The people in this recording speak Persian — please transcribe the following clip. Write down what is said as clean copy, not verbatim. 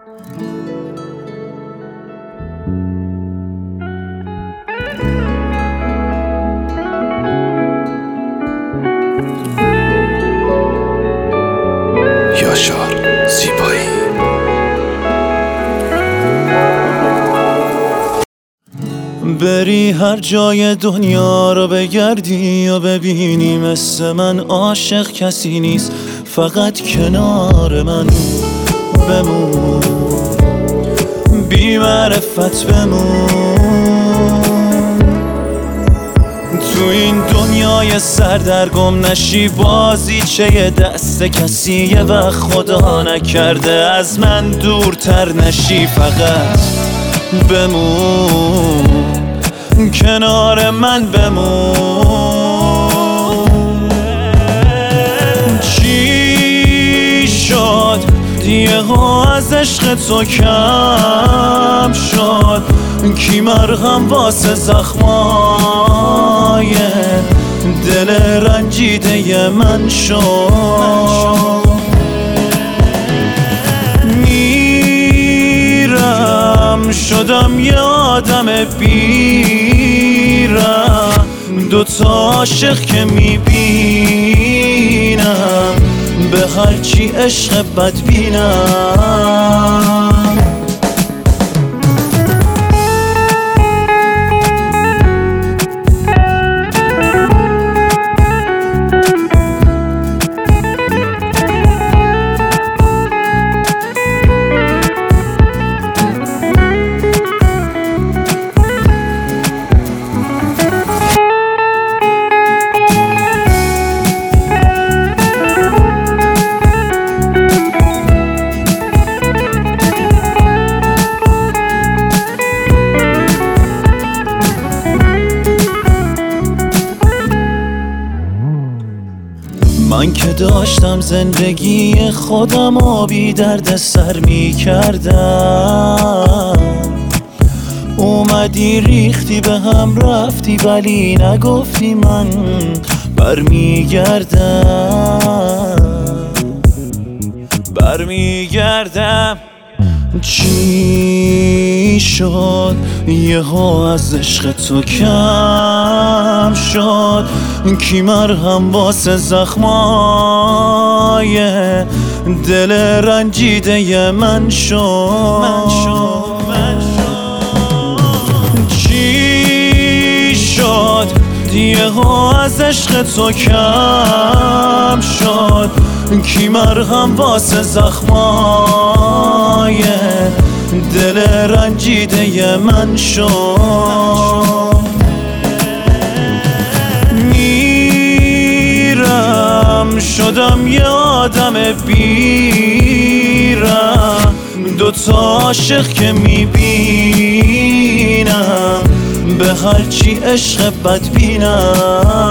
یاشار زیبایی. بری هر جای دنیا رو بگردی و ببینی مثل من عاشق کسی نیست، فقط کنار من بمون، بی معرفت بمون. تو این دنیای سردرگم نشی، بازیچه دست کسیه و خدا نکرده از من دورتر نشی، فقط بمون کنار من بمون. چی شد دیگه از عشق تو کم شد؟ کی مرهم واسه زخمای دل رنجیده من شد؟ میرم شدم یه آدم بیرم، دوتا عاشق که میبینم به هرچی عشق بد بینم. من که داشتم زندگی خودم و بی درد سر می کردم، اومدی ریختی به هم رفتی ولی نگفتی من برمیگردم. چی شد یهو از عشق تو کم شد؟ کی مرهم واسه زخمای دل رنجیده من شد؟ چی شد یهو از عشق تو کم شد؟ کی مرهم واسه زخمای دل رنجیده من شد؟ میرم شدم یه آدم بیرم، دوتا عاشق که میبینم به هرچی عشق بد بینم.